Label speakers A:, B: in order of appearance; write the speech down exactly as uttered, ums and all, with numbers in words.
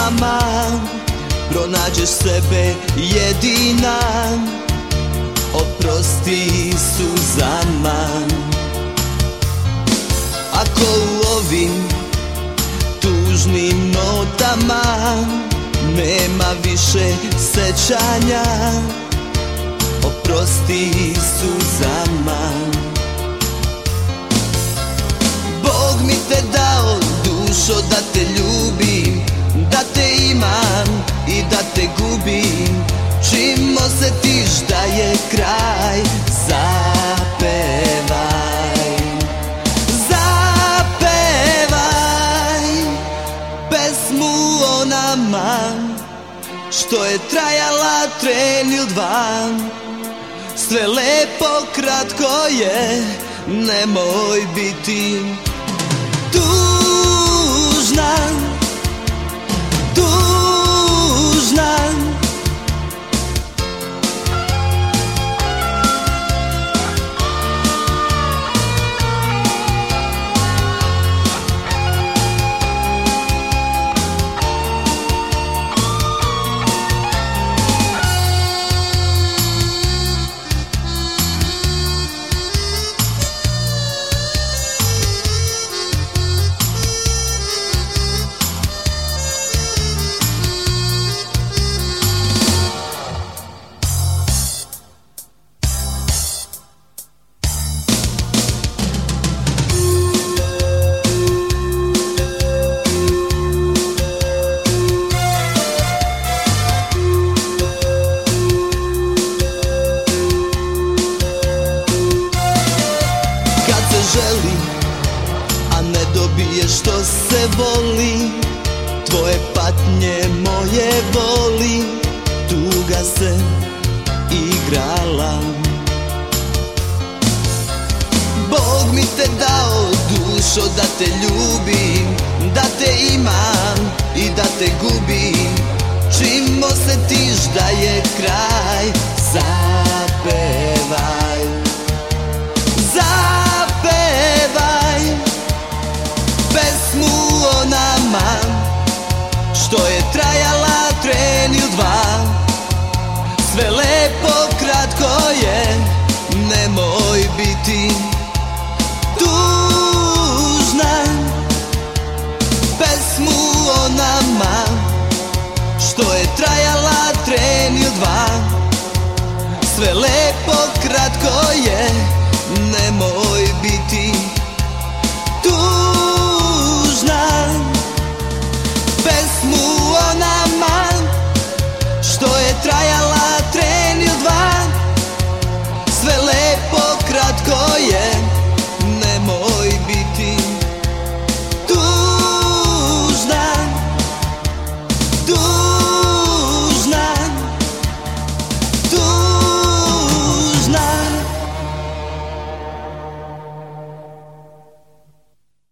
A: nama pronađeš sebe jedina, oprosti suzama. Ako u ovim tužnim notama nema više sećanja, oprosti suzama. Bog mi te dao, dušo, da te ljubim, da te imam i da te gubim. Čim osjetiš da je kraj, zapevaj, zapevaj pesmu o nama, što je trajala tren ili dva. Sve lepo kratko je, nemoj biti tužna, tužna. Želi, a ne dobije što se voli, tvoje patnje moje boli, tuga se igrala. Bog mi te dao, dušo, da te ljubim, da te imam i da te gubim. Čim osjetiš da je kraj, zapevaj, zapevaj pesmu o nama, što je trajala tren ili dva. Sve lepo kratko je, nemoj biti tužna. Pesmu o nama, što je trajala tren ili dva. Sve lepo kratko je,